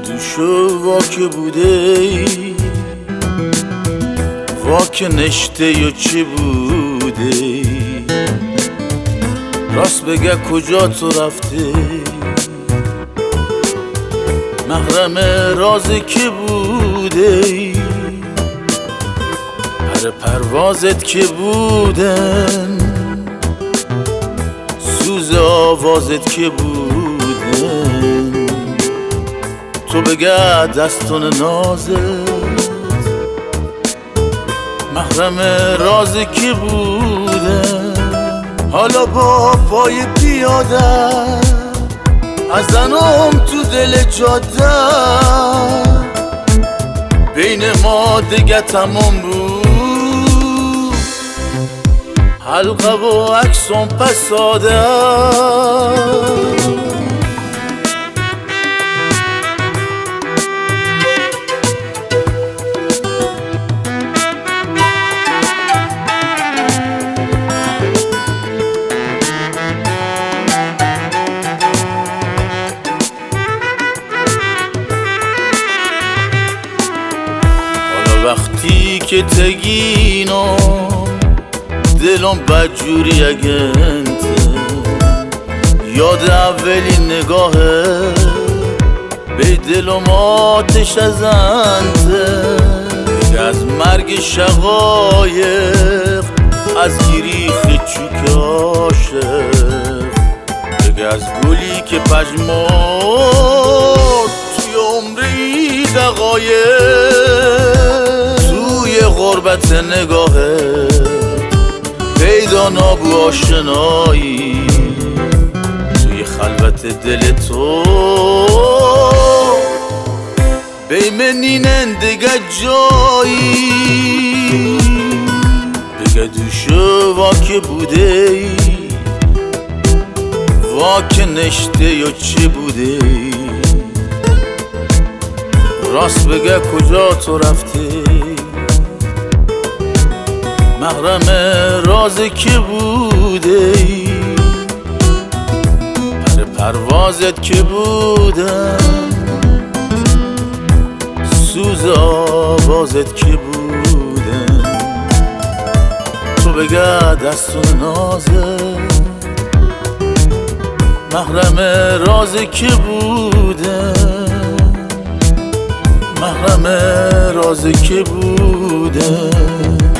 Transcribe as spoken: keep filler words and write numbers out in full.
دوشو واکه بوده ای واکه نشته یا چی بوده ای راست بگه کجا تو رفته محرم رازی که بوده ای پر پروازت که بودن سوز آوازت که بودن تو بگه دستون نازت محرم رازی که بودن حالا با پای پیاده از زنم تو دل جاده بین ما دیگه تمام بود حلقه و عکسم پساده وقتی که تگینو دلم بدجوری اگنته یاد اولین نگاهه به دلم آتش ازنته بگه از مرگ شقایق از گریخ چوک عاشق بگه از گلی که پژمرد توی عمری دقایق غربت نگاهه پیدا نابو آشنایی توی خلوت دل تو بیمنینن دیگه جایی بگه دوشو واکه بوده ای واکه نشته یا چه بوده ای راست بگه کجا تو رفته محرم رازی که بوده ای پر پروازت که بودن سوز آوازت که بودن تو بگه دستون نازت محرم رازی که بودن محرم رازی که بودن